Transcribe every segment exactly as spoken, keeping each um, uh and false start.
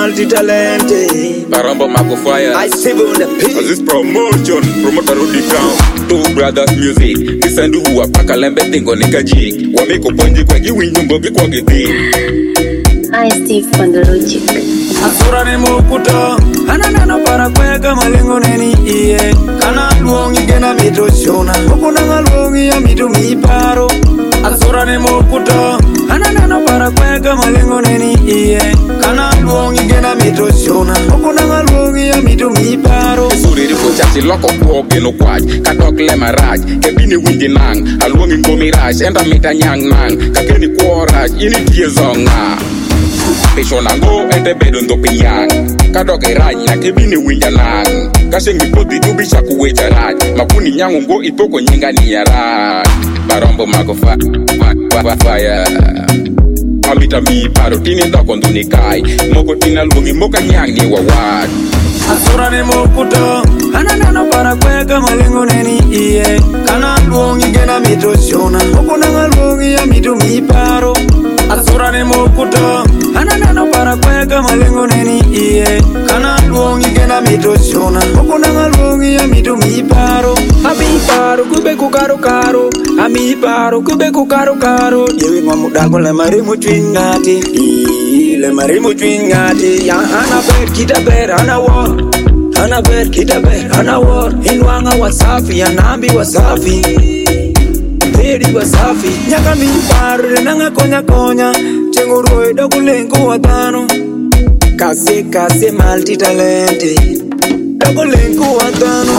multi-talented. Barombo Mago Fire. I save on the page. This promotion, promoter Rudy Crown. Two brothers music. This and who are Pakalembe Tingo Nikaji. Wameko Ponji Kwagi Winjumbo Kwagi. I Steve Pandologic. Asura ni mukuto Ananano para kweka malengo neni iye Kana luongi gena mito shona Okunanga luongi ya mito miparo Asura ni mukuto Ananano para kweka malengo neni iye Kana luongi gena mito shona Okunanga luongi ya mito miparo Suri riko chachi loko kuoke no kwaj Katok le maraj Kebini winji nang Alwongi ngomi raj Enda mita nyang nang Kakeni kuo raj Ini tie zonga Pesho nango ente bedo ndo pinyang Kadoke raj na kebini winja nang Kashengi poti jubi shaku wecha raj Makuni nyango ngo ipoko nyinga ni ya raj Barombo Mago Fire Amita mi paro tini ndoko nduni kai Moko tina lungi moka nyang ni wawad Asura ni mukuto Ananano para kweka malengo neni iye Kana luongi gena mito shona Okunanga luongi ya mito miparo Asura ni mukuto Ananano para kweka malengo neni iye Kana luongi gena mito shona Okunanga luongi ya mito miparo Ami paro kube kukaro karo Ami paro kube kukaro karo Yewi ngomudako le marimu chwingati Le marimu chwingati Ya ana ber kita ber ana war Ana ber kita ber ana war Inwanga wasafi ya nambi wasafi Peri wasafi Nyaka mi paro nanga konya konya Chengu roi doku lengu watano Kase kase multi-talented Doku lengu watano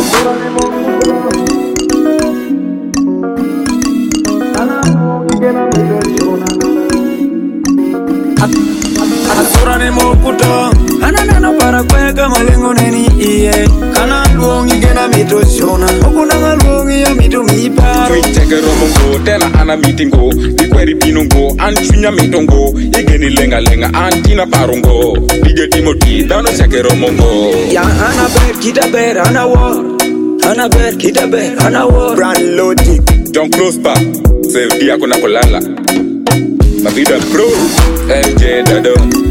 Asura ni mukuto Ananano para kweka malengo neni iye Kana luongi gena mito shona Okunanga luongi ya mito miparo Cheke romongo tena ana mitingo Ikweri pinongo Anchunya mitongo Igeni lenga lenga Antina parongo Dige Timothy Dano cheke romongo Ya ana ber kita ber ana war Ana ber kita ber ana war Brand Logic. John Prosper Save dia kuna kolala Mavida Pro F J Dado